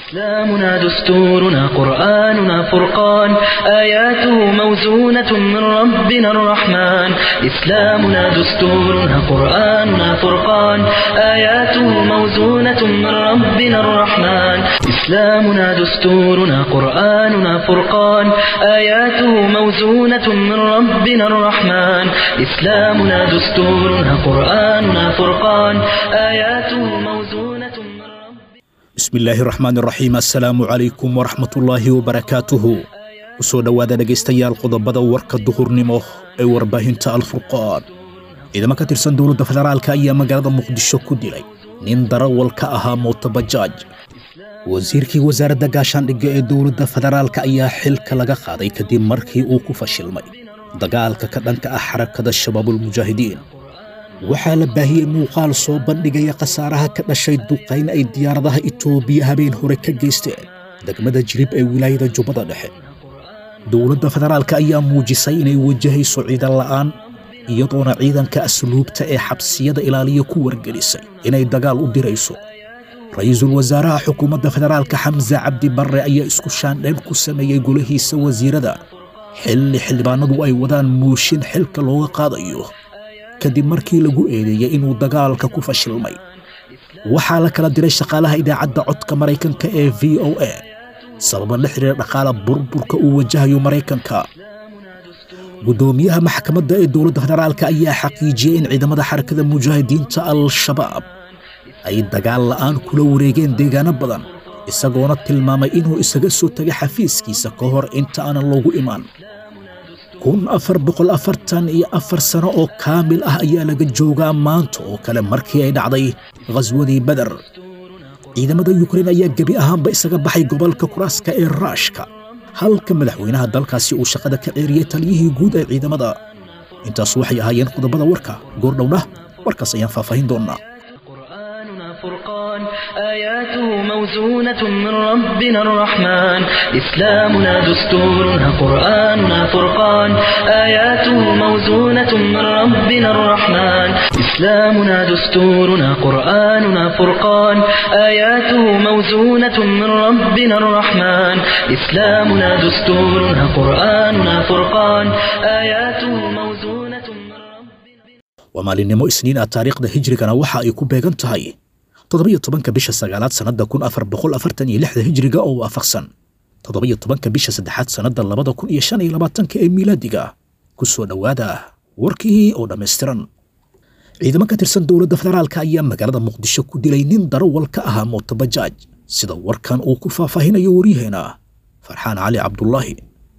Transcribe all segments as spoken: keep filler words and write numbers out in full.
إسلامنا دستورنا قرآننا فرقان آياته موزونة من ربنا الرحمن إسلامنا دستورنا قرآننا فرقان آياته موزونة من ربنا الرحمن إسلامنا دستورنا قرآننا فرقان آياته موزونة من ربنا الرحمن إسلامنا دستورنا قرآننا فرقان آياته موزونة من بسم الله الرحمن الرحيم السلام عليكم ورحمة الله وبركاته وسو دوادا dhageystayaal qodobada warka duhurnimo ee warbaahinta Al-Furqaan idama ka tirsan dawladda federaalka ayaa magaalada Muqdisho ku dilay nin darawal ka ahaa mooto bajaaj wasiirkii wasaaradda gaashaandhigga ee dawladda federaalka ayaa xilka laga qaaday kadib markii uu ku fashilmay dagaalka ka dhanka ah xarakada shabaabul mujaahidiin waxaa la baahiyey muuqaal soo bandhigaya khasaaraha ka dhashay duqayn ay diyaaradaha Itoobiya habeen hore ka geysteen degmada Jilib ee wilaayada Jubbada Dhexe dawladda federaalka ayaa muujisay inay wajahayso ciidan la'aan iyadoona ciidanka asluubta ee xabsiyada ilaaliya ku wargelisay inay dagaal u dirayso ra'iisul wasaaraha xukuumadda federaalka Xamza Cabdi Barre ayaa isku shaandhayn ku sameeyay golahiisa wasiirada xilli xildhibaanadu ay wadaan mooshin xilka looga qaadayo kadib markii lagu eedeeyay inuu dagaalka ku fashilmay waxaa la kala diray shaqaalaha idaacadda codka Mareykanka ee V O A sabab la xiriir dhaqaale burburka uu wajahayo Mareykanka gudoomiyaha maxkamadda ee dawladda federaalka ayaa xaqiijiyay in ciidamada xarakada mujaahidiinta Al-Shabaab ay dagaal la'aan kula wareegeen deegaano badan isagoona tilmaamay inuu isaga soo tagay xafiiskiisa ka hor inta aan loogu imaan kun afar boqol afartan iyo afar sano oo kaamil ah ayaa laga joogaa maanta oo kale markii ay dhacday ghaswadii Badr ciidamada Ukraine ayaa gabi ahaanba isaga baxay gobolka Kuraaska ee Ruushka halka madaxweynaha dalkaasi uu shaqada ka ceeriyay taliyihii guud ee ciidamada intaas waxay ahaayeen qodobada warka goordhowna warkaas ayaan faahfaahin doonaa فرقان آياته موزونة من ربنا الرحمن إسلامنا دستورنا قرآننا فرقان آياته موزونة من ربنا الرحمن إسلامنا دستورنا قرآننا فرقان آياته موزونة من ربنا الرحمن إسلامنا دستورنا قرآننا فرقان آياته موزونة من ربنا ومالينمو إسنين التاريخ ده هجريكنا وحا يكو بيغان تهي toddobiyo tobanka bisha sagaalaad sanada kun afar boqol afartan iyo lix hijriga oo waafaqsan toddobiyo tobanka bisha saddexaad sanada labada kun iyo shan iyo labaatanka ee miilaadiga ku soo dhawaada warkii oo dhameystiran ciidamo ka tirsan dawladda federaalka ayaa magaalada Muqdisho ku dilay nin darawal ka ahaa mooto bajaaj sida warkan uu ku faahfaahinayo wariyaheena Farxaan Cali Cabdullaahi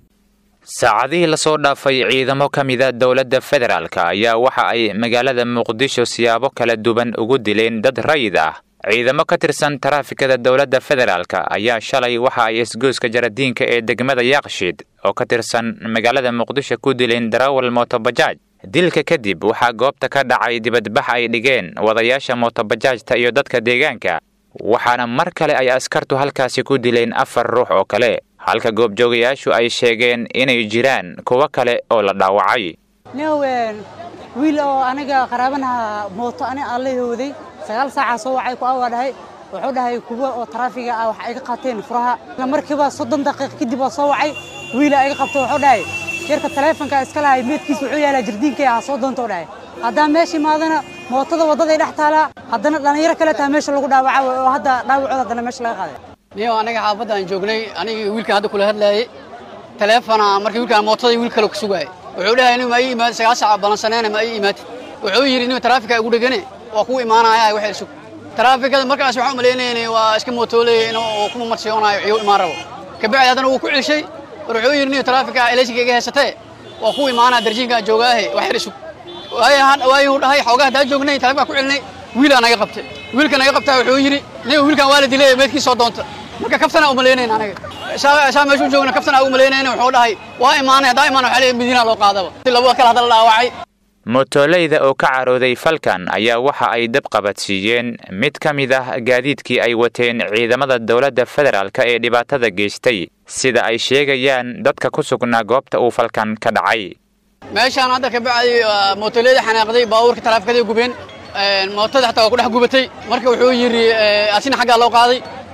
saacadihii la soo dhaafay ciidamo ka mid ah dawladda federaalka ayaa waxa ay magaalada Muqdisho siyaabo kala duwan ugu dileen dad rayid ah ciidamo ka tirsan taraafikada dawladda federaalka ayaa shalay waxa ay isgooska jaradiinka ee degmada Yaaqshiid oo ka tirsan magaalada Muqdisho ku dileen darawal mooto bajaaj dilka kadib waxa goobta ka dhacay dibadbax ay dhigeen wadayaasha mooto bajaajta iyo dadka deegaanka waxaana mar kale ay askartu halkaasi ku dileen afar ruux oo kale halka goobjoogayaashu ay sheegeen inay jiraan kuwa kale oo la dhaawacay neeween wiil oo aniga qaraabanaha mooto ani alle hooday sagaal saac soo wacay ku awaadahay wuxuu dhahay kuwa oo taraafiga ah wax ay ka qaateen furaha markiiba soddon daqiiqo kadib oo soo wacay wiil ay qabto wuxuu dhahay yarka taleefanka iska lahay meedkiisa wuxuu yaalaa jirdiinka ah soo doonto dhahay hadda meeshii maadana mootada wadada dhex taala haddana dhalinyaro kale taa meesha lagu dhaawacay oo hadda dhaawacooda haddana meesha laga qaaday niyo aniga xaafadda aan joognay aniga wiilkan hadda kula hadlayay taleefana markii wiilkan mootada wiil kale ku sugay wuxuu dhahay inuu ma iimaad sagaal saac balansanayna ma iimaad wuxuu yiri inuu taraafika ugu dhagane waa ku imaanaya wax isu taraafikada markaas waxa u maleynayay waa iska mootoolay inuu kuma marsiyoonayo iyo imaan rabo kabacdi hadana uu ku celshay wuxuu yiri inuu taraafika eleeshiga haysatay waa ku imaanaya darjiinka joogaahay wax isu way han way uu dhahay xoogaa daa joognay taraafika ku celnay wiil anaga qabtay wiilkan anaga qabtay wuxuu yiri inuu wiilkan waa la dilay meedkii soo doonta marka kaftana u maleynayna anaga saa meeshu joogna kaftana u maleynayna wuxuu dhahay waa imaanay daa'iman waxa leeyahay Madiina loo qaadaba laba kala hadal dhaawacay mootoleyda oo ka carooday falkan ayaa waxa ay dab qabadsiiyeen mid ka mid ah gaadiidkii ay wateen ciidamada dawladda federaalka ee dhibaatada geystay sida ay sheegayaan dadka ku sugnaa goobta uu falkan ka dhacay meeshaan hadda ka bacay mootoleyda xanaaqday baabuurka taraafikada gubeen mootada xataa ku dhex gubatay marka wuxuu yiri asina xagga loo qaaday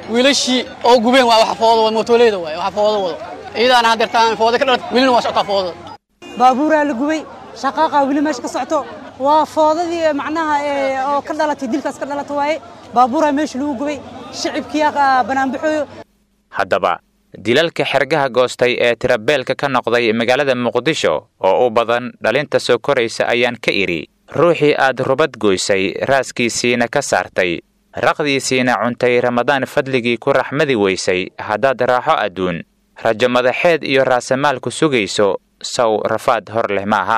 wiilashii oo gubeen waa wax foodo mootoleyda waay wax foodo wado ciidana hadirtaan foodo ka dhalatay wiilna waa socota foodo baabuura la gubay shaqaaqa wili meesha ka socoto waa foodadii macnaha oo ka dhalatay dilkaas ka dhalatay waay baabuura meesha lagu gubay shicibkii banaanbaxooyo haddaba dilalka xergaha goostay ee tirabeelka ka noqday magaalada muqdisho oo u badan dhalinta soo koraysa ayaan ka iri ruuxii aad rubad goysay raaskiisiina ka saartay raqdiisiina cuntay ramadaan fadligii ku raxmadi weysay haddaad raaxo adduun rajo madaxeed iyo raasamaal ku sugayso saw rafaad hor leh maaha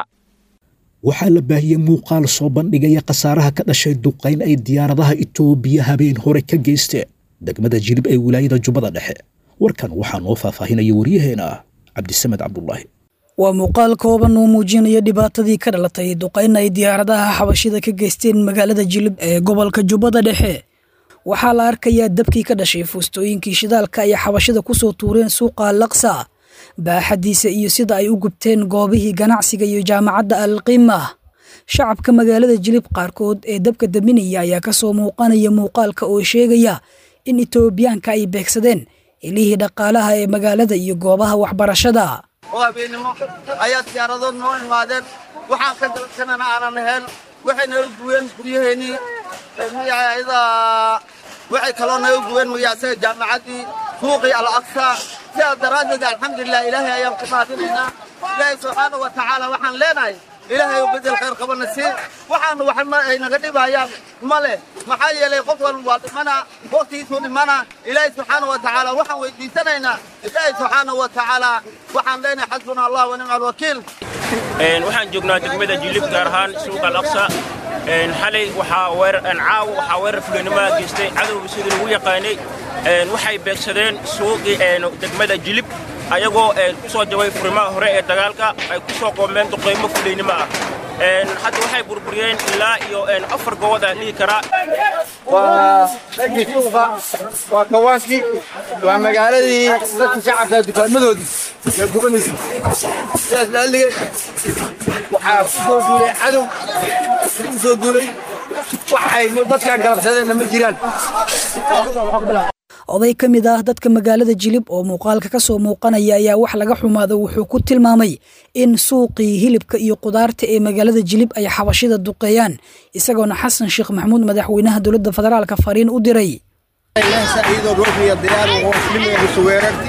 waxaa la baahiyey muuqaal soo bandhigaya khasaaraha ka dhashay duqayn ay diyaaradaha Itoobiya habeen hore ka geysteen degmada Jilib ee wilaayada Jubbada Dhexe warkan waxaa noo faahfaahinaya wariyaheena Cabdisamed Cabdullaahi waa muuqaal kooban oo muujinaya dhibaatadii ka dhalatay duqayn ay diyaaradaha xabashida ka geysteen magaalada Jilib ee gobolka Jubbada Dhexe waxaa la arkayaa dabkii ka dhashay fuustooyinkii shidaalka ay xabashida ku soo tuureen suuqa Al-Aqsa baaxadiisa iyo sida ay u gubteen goobihii ganacsiga iyo jaamacadda Al-Qimah shacabka magaalada Jilib qaarkood ee dabka daminaya ayaa ka soo muuqanaya muuqaalka oo sheegaya in Itoobiyaanka ay beegsadeen ilihii dhaqaalaha ee magaalada iyo goobaha waxbarashada وابينمو أيات ياردون نوع مادر وحنا كذا كنا أنا نهل وحنا نقول بريهني هي إذا وحنا كلنا نقول مياسة جامعتي فوقي الأقصى في الدرجة الحمد لله إلهي أيام قصادنا إلهي سبحانه وتعالى وحنا لنا إلهي وبدل خير قبل نسير وحنا وحنا نقدم أيام ماله محايا لي قطوة منا وقتي تون منا إلهي سبحانه وتعالى وحنا ويدينا إلهي سبحانه وتعالى وحنا لنا حسبنا الله ونعم الوكيل. وحنا جوجنا دقمة جيلب كارهان سوق الأقصى حالي وحاور أنعاو وحاور فلنما جستي عدو بسيد الوية قاني وحي بيكسدين سوق دقمة جيلب ayagoo kusoo jaway furimaha hore ee dagaalka ay kusoo qoomeen duqeymo fuleynimo ah hadda waxay burburiyeen ilaa iyo afar goobood aan dhihi karaa waa suuqa waa kawaankii waa magaaladii dadka shacabka dukaamadoodii ee gubanaysa sidaas laalige waxaa kusoo duulay cadow kusoo duulay waxay dadkaan galabsadeenna ma jiraan oday ka mid ah dadka magaalada Jilib oo muuqaalka ka soo muuqanaya ayaa wax laga xumaado wuxuu ku tilmaamay in suuqii hilibka iyo qudaarta ee magaalada Jilib ay xabashida duqeeyaan isagoona Xasan Sheekh Maxamuud madaxweynaha dawladda federaalka fariin u diray ilaahay saaciido ruuxiya diyaar oo muslimiin soo weerartay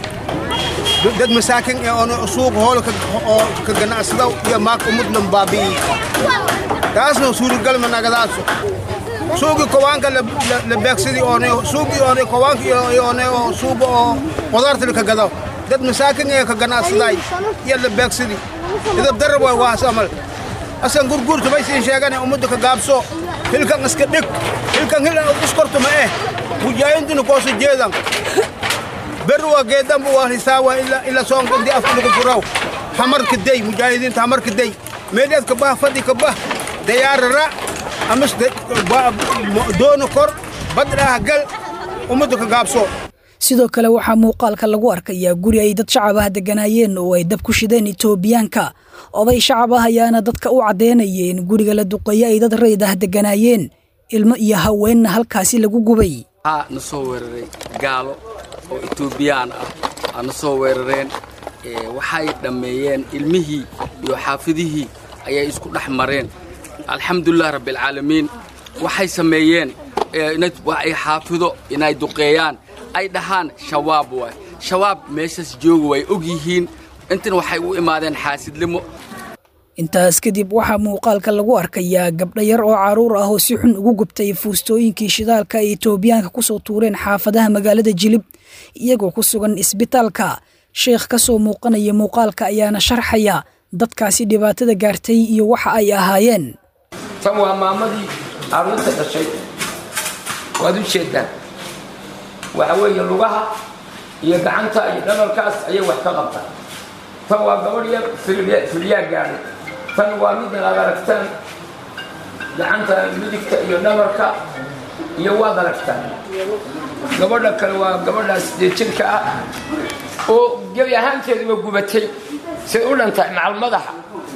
dad masaakin ee oo suuq hoolka oo ka ganacsada iyo maak umudnan baabi taasna suuragal ma nagadaaso suuqi kowaanka la beegsadii oo suuqi oo kowaanka iyo suuq oo qudaarta ka gado dad masaakin ee ka ganacsaday iyo la beegsadii idab darab waa waasamal asan gurgurtu bay siin sheegan umada ka gaabso hilkan iska dhig hilkan hilan oo iskorto ma eh mujaahidin ko soo jeedan berwa geedan waa hisaawa ila ila soon qindi afku ku furaw hamar kiday mujaahidin hamar kiday meedad ka bah fadi ka bah diyaarara amas doono kor badraa gal umada ka gaabso sidoo kale waxa muuqaalka lagu arkayaa guri ay dad shacab ah deganaayeen oo ay dab ku shideen Itoobiyaanka oday shacab ah ayaana dadka u cadeynayeen guriga la duqeeyay ay dad reed ah deganaayeen ilmo iyo haween halkaasi lagu gubay ah nasoo weeraray gaalo oo Itoobiyaan ah ana soo weerareen ee waxay dhameeyeen ilmihii iyo xaafidihii ayay isku dhaxmareen alxamdulillah rabbil caalamiin waxay sameeyeen inay waxay xaafido inay duqeeyaan ay dhahaan shabaab way shabaab meeshas joogo way og yihiin intan waxay u imaadeen xaasidlimo intaas kadib waxa muuqaalka lagu arkayaa gabdho yar oo caruur ah oo si xun ugu gubtay fuustooyinkii shidaalka ay Itoobiyaanka ku soo tuureen xaafadaha magaalada Jilib iyagoo ku sugan isbitaalka sheekh ka soo muuqanaya muuqaalka ayaana sharxaya dadkaasi dhibaatada gaartay iyo waxa ay ahaayeen tan waa maamadii carruurta dhashay waad u jeedaan waxa weeye lugaha iyo gacanta iyo dhabarkaas ayay wax ka qabtaan tan waa gabadh yar filyaa gaadhay tan waa mid aad aragtaan gacanta midigta iyo dhabarka iyo waad aragtaan gabadha kale waa gabadhaas sidee jirka ah oo gebi ahaanteeduba gubatay say u dhantay macal madaxa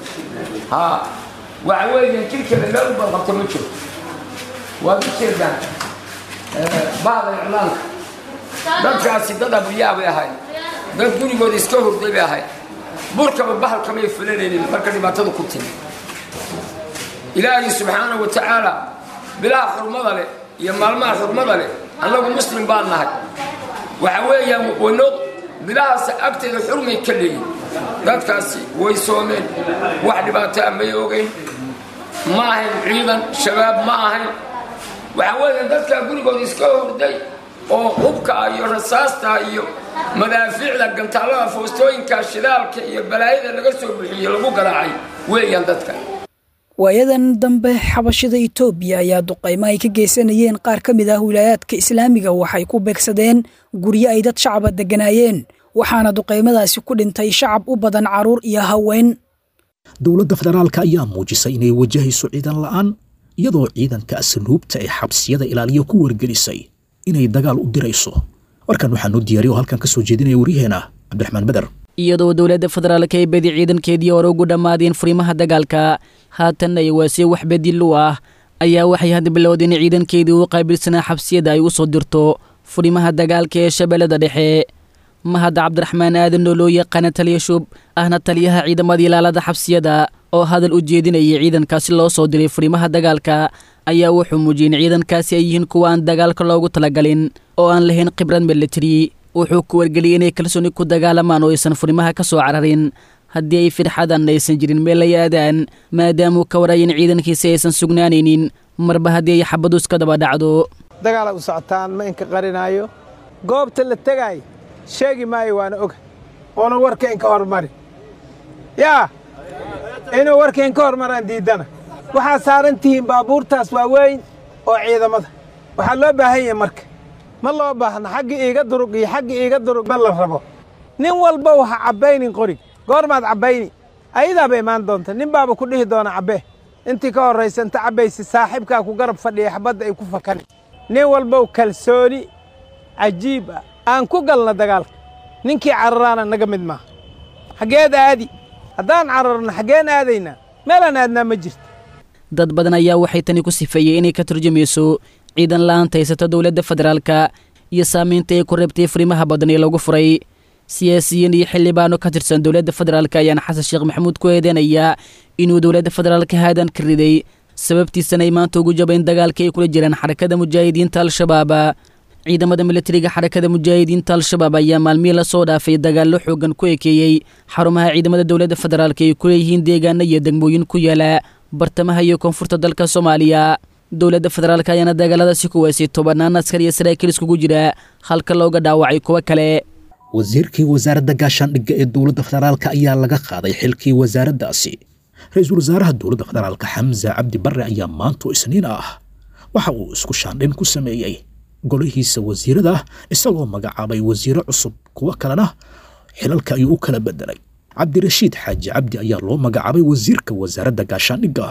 haa waxa weeye jirkeeda meel u balqabta ma jiro waad u jeedaan baada iclaanka dadkaasi dad abriyaa bay ahayd dad gurigooda iska hurday bay ahayd burkaba bahalkamay fulanaynin marka dhibaatadu ku timi ilaahay subxaanahu wa tacaala bilaha xurmada leh iyo maalmaha xurmada leh annagu muslim baan nahay waxa weeyaan wano bilahaas agteeda xurmay ka leeyihin dadkaasi way soomeen wax dhibaato ah may ogeyn ma ahayn ciidan shabaab ma ahayn waxa weeyaan dadkaa gurigooda iska hurday oo hubka iyo rasaasta iyo madaafiicda gantaalada foostooyinka shidaalka iyo balaayada laga soo bixiyey lagu garaacay weeyaan dadka waayadan dambe xabashida Itoobiya ayaa duqeymo ay ka geysanayeen qaar ka mid ah wilaayadka Islaamiga waxay ku beegsadeen guryo ay dad shacab deganaayeen waxaana duqeymadaasi ku dhintay shacab u badan caruur iyo haween dowladda federaalka ayaa muujisay inay wajahayso ciidan la'aan iyadoo ciidanka asluubta ee xabsiyada ilaaliyo ku wargelisay inay dagaal u dirayso warkan waxaan u diyaariyo halkan ka soo jeedinaya wariyaheena Cabdiraxmaan Badar iyadoo dowladda federaalka ay badi ciidankeedii hore ugu dhammaadeen furimaha dagaalka haatan ay waasay wax bedel u ah ayaa waxay hadda bilowdeen in ciidankeedii u qaabilsanaa xabsiyada ay u soo dirto furimaha dagaalka ee shabeellada dhexe mahad cabdiraxmaan aadan oo loo yaqaana taliya shub ahna taliyaha ciidamada ilaalada xabsiyada oo hadal u jeedinayay ciidankaasi loo soo diray furimaha dagaalka ayaa wuxuu muujiyay in ciidankaasi ay yihiin kuwa aan dagaalka loogu talagalin oo aan lahayn khibrad military wuxuu ku wargeliyay inay kalsooni ku dagaalamaan oo aysan furimaha ka soo cararin haddii ay firxadan aysan jirin meel ay aadaan maadaamuu ka warayay in ciidankiisi aysan sugnaanaynin marba haddii ay xabadu iska daba dhacdo dagaala u socotaan ma inka qarinaayo goobta la tegaay sheegi maayo waana oga oona warkayn ka hormari yaa inuu warkayn ka hormaraan diidana waxaa saaran tihiin baabuurtaas waaweyn oo ciidamada waxaa loo baahan yahay marka ma loo baahna xagga iiga durug iyo xagga iiga durug ma la rabo nin walba waxa cabbaynin qorig goormaad cabbayni ayadaaba imaan doonta nin baaba ku dhihi doona cabbe intii ka horraysa inta cabbaysi saaxiibkaa ku garab fadhiya xabadda ay ku fakani nin walbow kalsooni cajiib ah aan ku galna dagaalka ninkii cararaana naga mid maaha xaggeed aadi haddaan cararno xaggeen aadaynaa meelaan aadnaa ma jirto dad badan ayaa waxay tani ku sifeeyey inay ka turjumayso ciidan la'aanta haysata dowladda federaalka iyo saamaynta ay ku reebtay furimaha badan ee lagu furay siyaasiyiin iyo xildhibaano ka tirsan dowladda federaalka ayaana xasan sheekh maxamuud ku eedeynayaa inuu dowladda federaalka haadan ka riday sababtiisana ay maanta ugu jabayn dagaalka ay kula jiraan xarakada mujaahidiinta al-shabaab ciidamada militariga xarakada mujaahidiinta al-shabaab ayaa maalmihii la soo dhaafay dagaallo xoogan ku ekeeyey xarumaha ciidamada dowladda federaalka ay ku leeyihiin deegaano iyo degmooyin ku yaala bartamaha iyo koonfurta dalka Soomaaliya dowladda federaalka ayaana dagaaladaasi ku waasay tobanaan askar iyo saraakiil iskugu jira halka looga dhaawacay kuwa kale wasiirkii wasaaradda gaashaandhigga ee dowladda federaalka ayaa laga qaaday xilkii wasaaraddaasi ra-iisul wasaaraha dowladda federaalka xamza cabdi barre ayaa maanta isniin ah waxa uu isku shaandhin ku sameeyey golihiisa wasiirada isagoo magacaabay wasiiro cusub kuwa kalena xilalka ayuu u kala bedelay cabdirashiid xaaji cabdi ayaa loo magacaabay wasiirka wasaaradda gaashaandhigga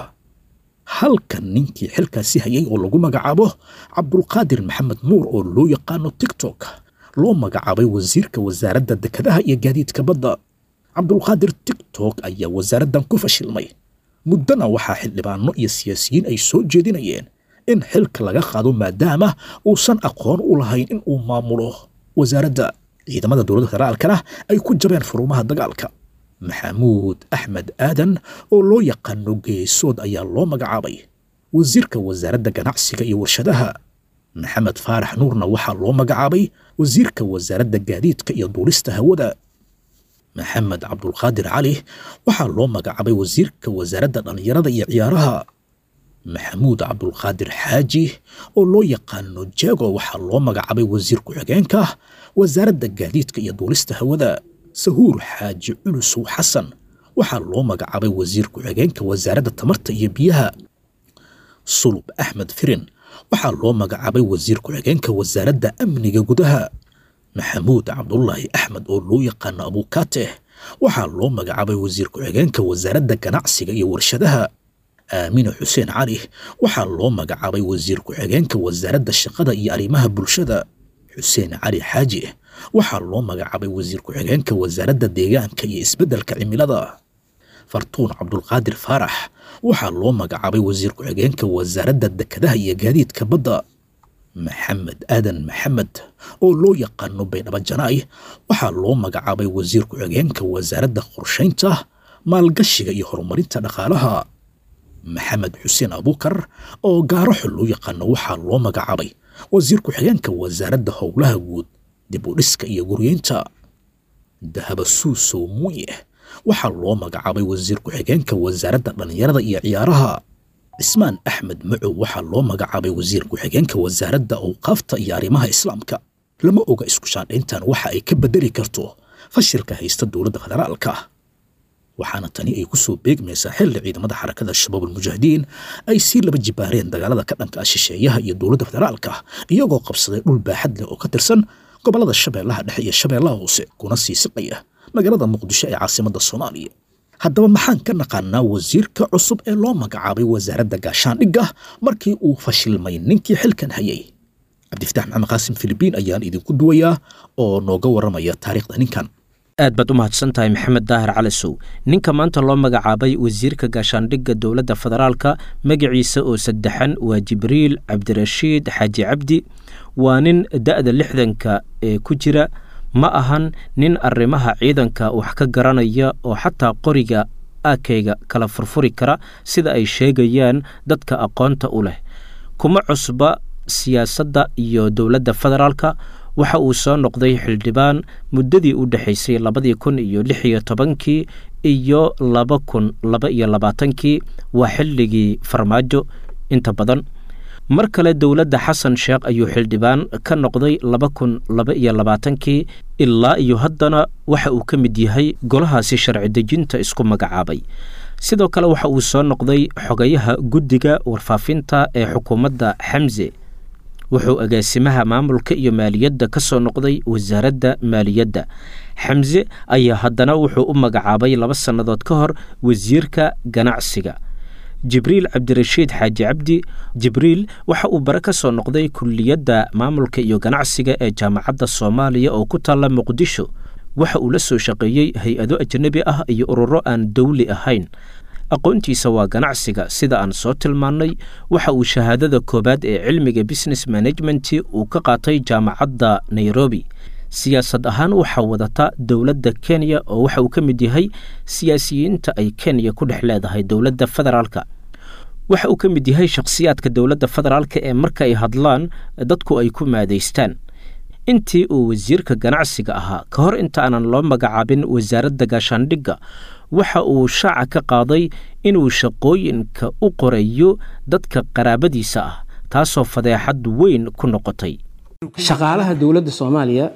halka ninkii xilkaasi hayay oo lagu magacaabo cabdulqaadir maxamed nuur oo loo yaqaano tiktok loo magacaabay wasiirka wasaaradda dekedaha iyo gaadiidka badda cabdulqaadir tiktok ayaa wasaaraddan ku fashilmay muddana waxaa xildhibaano iyo siyaasiyiin ay soo jeedinayeen in xilka laga qaado maadaama uusan aqoon u lahayn in uu maamulo wasaaradda ciidamada dowladda federaalkana ay ku jabeen furumaha dagaalka maxamuud axmed aadan oo loo yaqaano geesood ayaa loo magacaabay wasiirka wasaaradda ganacsiga iyo warshadaha maxamed faarax nuurna waxaa loo magacaabay wasiirka wasaaradda gaadiidka iyo duulista hawada maxamed cabdulqaadir cali waxaa loo magacaabay wasiirka wasaaradda dhallinyarada iyo ciyaaraha maxamuud cabdulqaadir xaaji oo loo yaqaano jeego waxaa loo magacaabay wasiir ku-xigeenka wasaaradda gaadiidka iyo duulista hawada sahuur xaaji culusow xasan waxaa loo magacaabay wasiir ku-xigeenka wasaaradda tamarta iyo biyaha sulub axmed firin waxaa loo magacaabay wasiir ku-xigeenka wasaaradda amniga gudaha maxamuud cabdulaahi axmed oo loo yaqaano abuukaate waxaa loo magacaabay wasiir ku-xigeenka wasaaradda ganacsiga iyo warshadaha aamine xuseen cali waxaa loo magacaabay wasiir ku-xigeenka wasaaradda shaqada iyo arrimaha bulshada xuseen cali xaaji waxaa loo magacaabay wasiir ku-xigeenka wasaaradda deegaanka iyo isbeddelka cimilada fartuun cabdulqaadir faarax waxaa loo magacaabay wasiir ku-xigeenka wasaaradda dekedaha iyo gaadiidka badda maxamed aadan maxamed oo loo yaqaano baydhabo janaay waxaa loo magacaabay wasiir ku-xigeenka wasaaradda qorshaynta maalgashiga iyo horumarinta dhaqaalaha maxamed xuseen abuukar oo gaaraxo loo yaqaano waxaa loo magacaabay wasiir ku-xigeenka wasaaradda howlaha guud dib u dhiska iyo guryeynta dahaba suusow muuye waxaa loo magacaabay wasiir ku-xigeenka wasaaradda dhallinyarada iyo ciyaaraha cismaan axmed macow waxaa loo magacaabay wasiir ku-xigeenka wasaaradda awqaafta iyo arrimaha islaamka lama oga isku shaandhayntan waxa ay ka bedeli karto fashilka haysta dowladda federaalka waxaana tani ay ku soo beegmaysaa xilli ciidamada xarakada shabaab almujaahidiin ay sii laba jibaareen dagaalada ka dhanka ah shisheeyaha iyo dowladda federaalka iyagoo qabsaday dhul baaxad leh oo ka tirsan gobollada shabeellaha dhexe iyo shabeellaha hoose kuna sii siqaya magaalada muqdisho ee caasimadda soomaaliya haddaba maxaan ka naqaanaa wasiirka cusub ee loo magacaabay wasaaradda gaashaandhigga markii uu fashilmay ninkii xilkan hayay cabdifataax maxamed qaasim filibiin ayaan idinku duwayaa oo nooga warramaya taariikhda ninkan aad baad u mahadsan tahay maxamed daahir calisow ninka maanta loo magacaabay wasiirka gaashaandhigga dowladda federaalka magaciisa oo saddexan waa jibriil cabdirashiid xaaji cabdi waa nin da'da lixdanka ee ku jira ma ahan nin arrimaha ciidanka wax ka garanaya oo xataa qoriga aakayga kala furfuri kara sida ay sheegayaan dadka aqoonta u leh kuma cusba siyaasadda iyo dowladda federaalka waxa uu soo noqday xildhibaan muddadii u dhexaysay labadii kun iyo lix iyo tobankii iyo laba kun laba iyo labaatankii waa xilligii farmaajo inta badan mar kale dowladda xasan sheekh ayuu xildhibaan ka noqday laba kun laba iyo labaatankii ilaa iyo haddana waxa uu ka mid yahay golahaasi sharci dejinta isku magacaabay sidoo kale waxa uu soo noqday xogayaha guddiga warfaafinta ee xukuumadda xamse wuxuu agaasimaha maamulka iyo maaliyadda ka soo noqday wasaaradda maaliyadda xamse ayaa haddana wuxuu u magacaabay laba sannadood ka hor wasiirka ganacsiga jibriil cabdirashiid xaaji cabdi jibriil waxa uu bare ka soo noqday kulliyadda maamulka iyo ganacsiga ee jaamacadda soomaaliya oo ku taalla muqdisho waxa uu la soo shaqeeyey hay-ado ajnabi ah iyo ururo aan dowli ahayn aqoontiisa waa ganacsiga sida aan soo tilmaannay waxa uu shahaadada koowaad ee cilmiga business management uu ka qaatay jaamacadda nairobi siyaasad ahaan waxaa wadata dowladda kenya oo waxa uu ka mid yahay siyaasiyiinta ay kenya ku dhex leedahay dowladda federaalka waxa uu ka mid yahay shakhsiyaadka dowladda federaalka ee marka ay hadlaan dadku ay ku maadaystaan intii uu wasiirka ganacsiga ahaa ka hor inta aanan loo magacaabin wasaaradda gaashaandhigga waxa uu shaaca ka qaaday inuu shaqooyinka u qorayo dadka qaraabadiisa ah taasoo fadeexad weyn ku noqotay shaqaalaha dowladda soomaaliya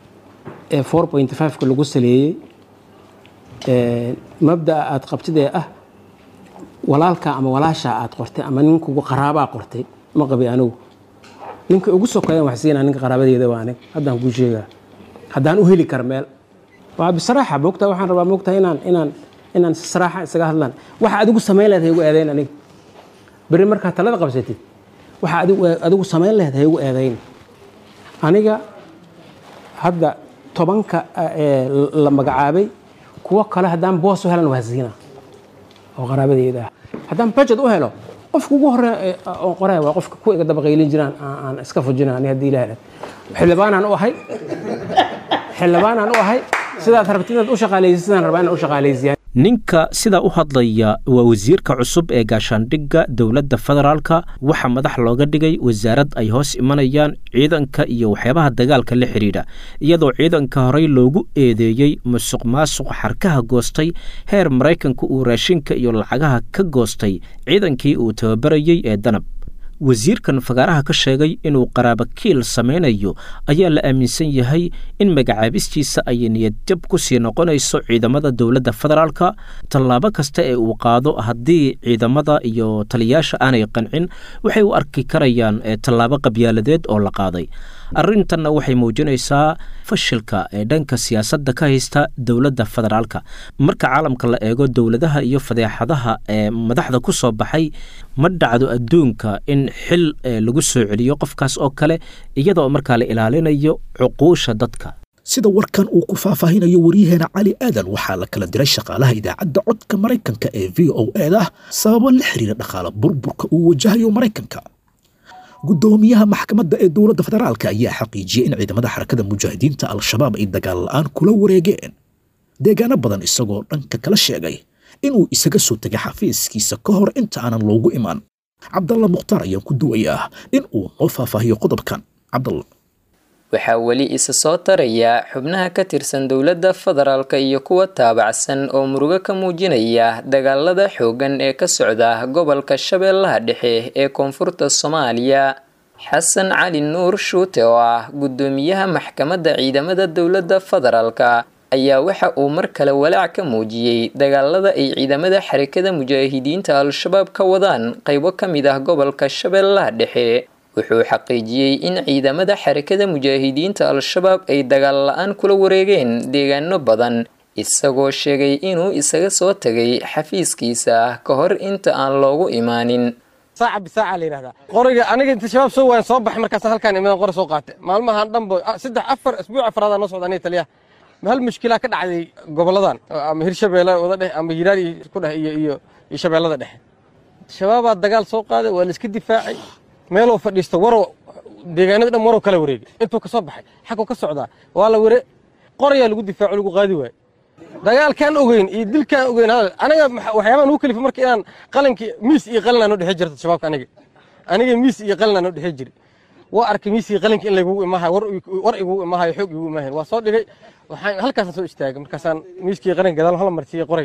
ee four point five-ka lagu saleeyey mabda'a aad qabtid ee ah walaalka ama walaashaa aad qortay ama ninkugu qaraabaa qortay ma qabi anigu ninka ugu sokeeyan wax siinaa ninka qaraabadeeda waa anig haddaan kuu sheegaa haddaan u heli kar meel waa bisraaxa moogtaa waxaan rabaa moogtaa inaan inaan inaan saraaxa isaga hadlaan waxa adigu samayn lahayd ha igu eedayn aniga berri markaad talada qabsatid waxa adigu adigu samayn lahayd ha igu eedayn aniga hadda tobanka la magacaabay kuwo kale haddaan boos u helan waa siinaa oo qaraabadeeda ah haddaan budget u helo qofka ugu horeeya oo qoray waa qofka ku iga daba qaylin jiraan aan iska fujinaa ani haddii ilaahay xildhibaanaan u ahay xildhibaanaan u ahay sidaad rabtid inaad u shaqaalaysid sidaan rabaa inaan u shaqaalaysiyaa ninka sidaa u hadlaya waa wasiirka cusub ee gaashaandhigga dowladda federaalka waxaa madax looga dhigay wasaarad ay hoos imanayaan ciidanka iyo waxyaabaha dagaalka la xidhiidha iyadoo ciidanka horey loogu eedeeyey musuq maasuq xarkaha goostay heer maraykanka uu raashinka iyo lacagaha ka goostay ciidankii uu tababarayey ee danab wasiirkan fagaaraha ka sheegay inuu qaraabakiil samaynayo ayaa la aaminsan yahay in magacaabistiisa ay niyadjab ku sii noqonayso ciidamada dowladda federaalka tallaabo kasta ee uu qaado haddii ciidamada iyo taliyaasha aanay qancin waxay u arki karayaan tallaabo qabyaaladeed oo la qaaday arrintanna waxay muujinaysaa fashilka ee dhanka siyaasadda ka haysta dowladda federaalka marka caalamka la eego dowladaha iyo fadeexadaha ee madaxda ku soo baxay ma dhacdo adduunka in xil lagu soo celiyo qofkaas oo kale iyadoo markaa la ilaalinayo cuquusha dadka sida warkan uu ku faahfaahinayo waryaheena cali aadan waxaa la kala diray shaqaalaha idaacadda codka maraykanka ee v o e da sababo la xiriira dhaqaale burburka uu wajahayo maraykanka guddoomiyaha maxkamadda ee dowladda federaalka ayaa xaqiijiyey in ciidamada xarakada mujaahidiinta al-shabaab ay dagaal la'aan kula wareegeen deegaano badan isagoo dhanka kala sheegay inuu isaga soo tegay xafiiskiisa ka hor inta aanan loogu imaan cabdalla mukhtaar ayaan ku duwayaa in uu noo faahfaahiyo qodobkan cabdalla waxaa weli isa soo taraya xubnaha ka tirsan dowladda federaalka iyo kuwa taabacsan oo murugo ka muujinaya dagaalada xooggan ee ka socda gobolka shabeellaha dhexe ee koonfurta soomaaliya xasan cali nuur shuute oo ah guddoomiyaha maxkamadda ciidamada dowladda federaalka ayaa waxa uu mar kale walaac ka muujiyey dagaalada ay ciidamada xarakada mujaahidiinta al-shabaab ka wadaan qaybo ka mid ah gobolka shabeellaha dhexe wuxuu xaqiijiyey in ciidamada xarakada mujaahidiinta al-shabaab ay dagaal la-aan kula wareegeen deegaano badan isagoo sheegay inuu isaga soo tagay xafiiskiisa ka hor inta aan loogu imaanin saaca bisaaca la yidhahdaa qoriga aniga inta shabaab soo wayan soo baxay markaas halkaan imadan qori soo qaatay maalmahan dhanbo saddex afar isbuuc afraad noo socda aniga taliyaha hal mushkilaa ka dhacday goboladan ama hirshabeelle wada dhex ama hiiraan ku dhex iyo iyo iyo shabeellada dhexe shabaabaa dagaal soo qaaday waa la iska difaacay meeloo fadhiisto warow deegaanada dhan warow kala wareegay intuu ka soo baxay xaguu ka socdaa waa la ware qorayaa lagu difaaco lagu qaadi waayo dagaalkaan ogeyn iyo dilkaan ogeyn aniga waxyaabaa nugu kalifa marka inaan qalankii miis iyo qalin aan u dhexe jirto shabaabka aniga aniga miis iyo qalin aan u dhexe jiri waa arkay miis iyo qalinka in laygugu imaahayo war igugu imaahayo xoog igugu imaahayn waa soo dhigay waxaan halkaasaan soo istaagay markaasaan miiskii qalinka gadaal hala marsiiyey qoray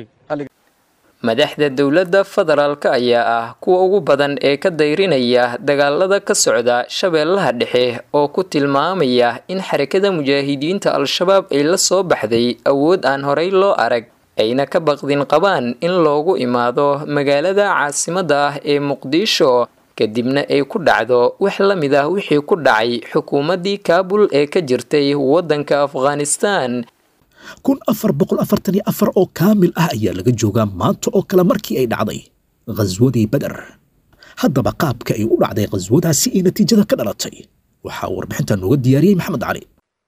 madaxda dowladda federaalka ayaa ah kuwa ugu badan ee ka dayrinaya dagaalada ka socda shabeellaha dhexe oo ku tilmaamaya in xarakada mujaahidiinta al-shabaab ay la soo baxday awood aan horey loo arag ayna ka baqdin qabaan in loogu imaado magaalada caasimadda ah ee muqdisho kadibna ay ku dhacdo wax la mid ah wixii ku dhacay xukuumaddii kaabul ee ka jirtay waddanka afghanistan kun afar boqol afartan iyo afar oo kaamil ah ayaa laga joogaa maanta oo kale markii ay dhacday khaswadii badar haddaba qaabka ay u dhacday khaswadaasi iyo natiijada ka dhalatay waxaa warbixinta nooga diyaariyey maxamed cali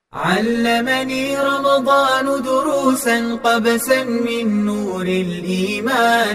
علمني رمضان دروسا قبسا من نور الإيمان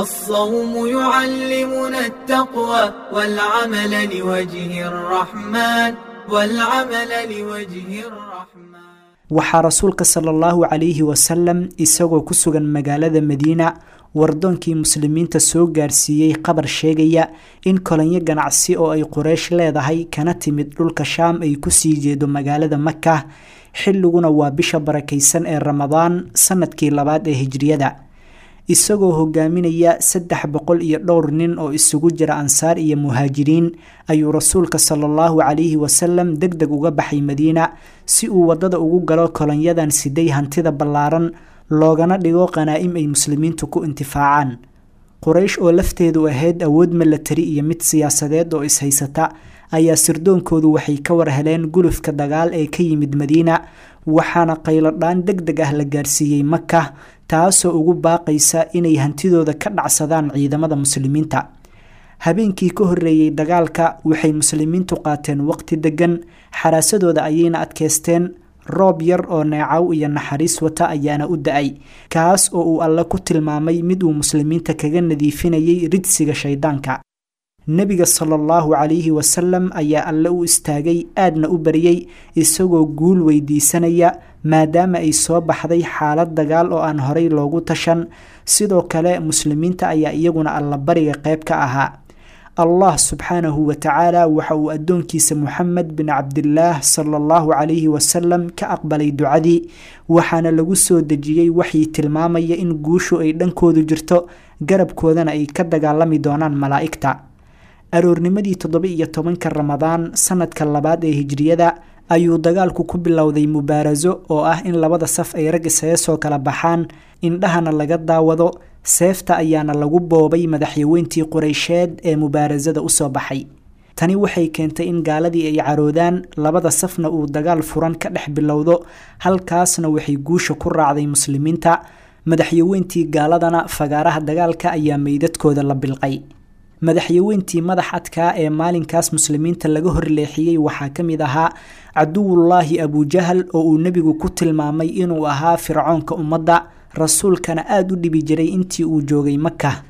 الصوم يعلمنا التقوى والعمل لوجه الرحمن والعمل لوجه الرحمن waxaa rasuulka sala allahu calayhi wasalam isagoo ku sugan magaalada madiina wardoonkii muslimiinta soo gaarsiiyey qabar sheegaya in kolonyo ganacsi oo ay quraysh leedahay kana timid dhulka shaam ay kusii jeedo magaalada maka xilliguna waa bisha barakaysan ee ramadaan sanadkii labaad ee hijriyada isagoo hogaaminaya saddex boqol iyo dhowr nin oo isugu jira ansaar iyo muhaajiriin ayuu rasuulka sala allahu calayhi wasalam deg deg uga baxay madiina si uu waddada ugu galo kolonyadan siday hantida ballaaran loogana dhigo qanaa'im ay muslimiintu ku intifaacaan quraysh oo lafteedu ahayd awood milatari iyo mid siyaasadeed oo ishaysata ayaa sirdoonkoodu waxay ka war heleen gulufka dagaal ee ka yimid madiina waxaana qayladhaan deg deg ah la gaarsiiyey maka taasoo ugu baaqaysa inay hantidooda ka dhacsadaan ciidamada muslimiinta habeenkii ka horreeyey dagaalka waxay muslimiintu qaateen waqti deggan xaraasadooda ayayna adkaysteen roob yar oo neecaw iyo naxariis wata ayaana u da-ay kaas oo uu alle ku tilmaamay mid uu muslimiinta kaga nadiifinayay ridsiga shayddaanka nebiga sala allahu calayhi wasalam ayaa alle u istaagay aadna u baryey isagoo guul weydiisanaya maadaama ay soo baxday xaalad dagaal oo aan horey loogu tashan sidoo kale muslimiinta ayaa iyaguna allabariga qayb ka ahaa allah subxaanahu watacaala waxa uu addoonkiisa moxamed bin cabdilaah sala allahu calayhi wasalam ka aqbalay ducadii waxaana lagu soo dejiyey waxii tilmaamaya in guushu ay dhankoodu jirto garabkoodana ay ka dagaalami doonaan malaa'igta aroornimadii toddoba iyo tobanka ramadaan sanadka labaad ee hijriyada ayuu dagaalku ku bilowday mubaaraso oo ah in labada saf ay rag isaga soo kala baxaan indhahana laga daawado seefta ayaana lagu boobay madaxyaweyntii quraysheed ee mubaarasada usoo baxay tani waxay keentay in gaaladii ay caroodaan labada safna uu dagaal furan ka dhex bilowdo halkaasna waxay guusha ku raacday muslimiinta madaxyaweyntii gaaladana fagaaraha dagaalka ayaa meydadkooda la bilqay madaxyaweyntii madax adkaa ee maalinkaas muslimiinta laga horleexiyey waxaa ka mid ahaa caduwullaahi abujahal oo uu nebigu ku tilmaamay inuu ahaa fircoonka ummadda rasuulkana aada u dhibi jiray intii uu joogay maka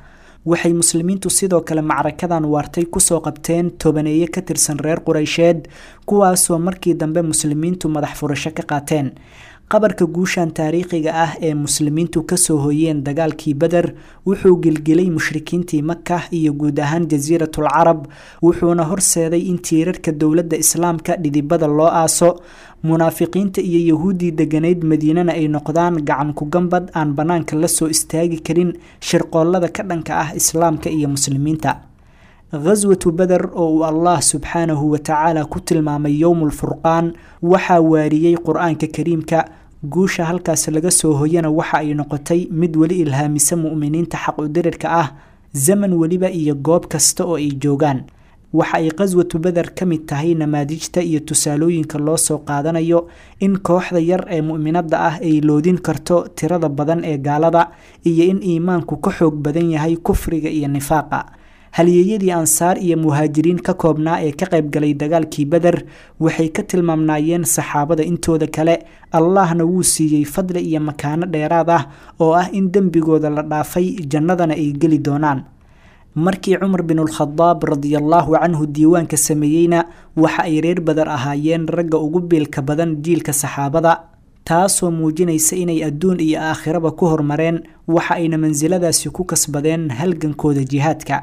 waxay muslimiintu sidoo kale macrakadan waartay kusoo qabteen tobaneeye ka tirsan reer quraysheed kuwaasoo markii dambe muslimiintu madax furasho ka qaateen qabarka guushan taariikhiga ah ee muslimiintu kasoo hoyeen dagaalkii beder wuxuu gilgilay mushrikiintii maka iyo guud ahaan jasiiratul carab wuxuuna horseeday in tiirarka dowladda islaamka dhidibada loo aaso munaafiqiinta iyo yahuuddii deganayd madiinana ay noqdaan gacan ku gambad aan bannaanka la soo istaagi karin shirqoollada ka dhanka ah islaamka iyo muslimiinta ghaswatu beder oo uu allah subxaanahu watacaala ku tilmaamay yowmulfurqaan waxaa waariyey qur-aanka kariimka guusha halkaas laga soo hoyana waxa ay noqotay mid weli ilhaamisa mu'miniinta xaq u dirirka ah zaman weliba iyo goob kasta oo ay joogaan waxa ay qaswatu beder ka mid tahay namaadijta iyo tusaalooyinka loo soo qaadanayo in kooxda yar ee mu'minadda ah ay loodin karto tirada badan ee gaalada iyo in iimaanku ka xoog badan yahay kufriga iyo nifaaqa halyeeyadii ansaar iyo muhaajiriin ka koobnaa ee ka qayb galay dagaalkii beder waxay ka tilmaamnaayeen saxaabada intooda kale allahna wuu siiyey fadli iyo makaano dheeraad ah oo ah in dembigooda la dhaafay jannadana ay geli doonaan markii cumar binulkhadaab radiallaahu canhu diiwaanka sameeyeyna waxa ay reer beder ahaayeen ragga ugu biilka badan jiilka saxaabada taasoo muujinaysa inay adduun iyo aakhiraba ku hormareen waxa ayna mansiladaasi ku kasbadeen halgankooda jihaadka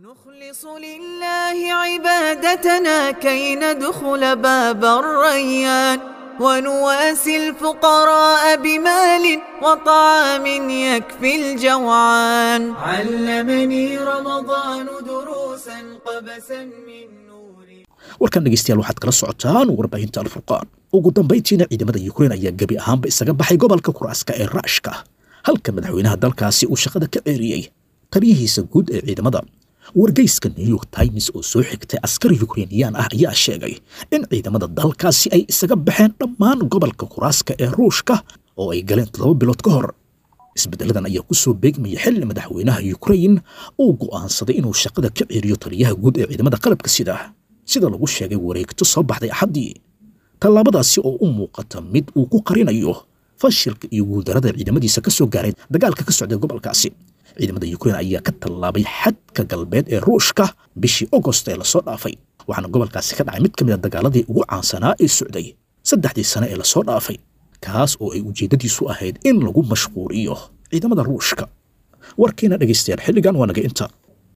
لله عبادتنا كي ندخل باب الريان ونواسي الفقراء بمال وطعام يكفي الجوعان علمني رمضان دروسا قبسا من نوري warkan dhegeystayaal waxaad kala socotaan warbaahinta alfurqaan ugu dambayntiina ciidamada Ukraine ayaa gabi ahaanba isaga baxay gobolka Kuraaska ee Ruushka halka madaxweynaha dalkaasi uu shaqada ka ceeriyay taliyihiisa guud ee ciidamada wargeyska New York Times oo soo xigtay askari Ukrainian ah ayaa sheegay in ciidamada dalkaasi ay isaga baxeen dhammaan gobolka Kuraaska ee Ruushka oo ay galeen todoba bilood ka hor isbedeladan ayaa ku soo beegmay xilli madaxweynaha Ukraine uu go'aansaday inuu shaqada ka ceeriyo taliyaha guud ee ciidamada qalabka sida sida lagu sheegay wareegto soo baxday Axadii tallaabadaasi oo u muuqata mid uu ku qarinayo fashilka iyo guuldarada ciidamadiisa ka soo gaaray dagaalka ka socday gobolkaasi ciidamada Ukraine ayaa ka tallaabay xadka galbeed ee Ruushka bishii August ee la soo dhaafay waxaana gobolkaasi ka dhacay mid ka mid ah dagaaladii ugu caansanaa ee socday saddexdii sano ee la soo dhaafay kaas oo ay ujeedadiisu ahayd in lagu mashquuliyo ciidamada Ruushka warkiina dhageystayaal xilligan waa naga inta